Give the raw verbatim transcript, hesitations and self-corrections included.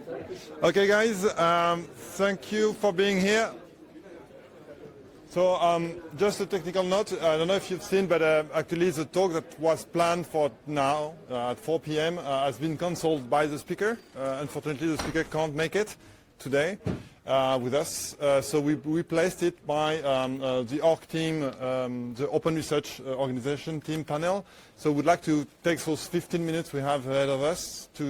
Okay, guys, um, thank you for being here. So um, just a technical note, I don't know if you've seen, but uh, actually the talk that was planned for now uh, at four p m uh, has been cancelled by the speaker. Uh, unfortunately, the speaker can't make it today uh, with us. Uh, so we replaced it by um, uh, the O R C team, um, the Open Research Organization team panel. So we'd like to take those fifteen minutes we have ahead of us to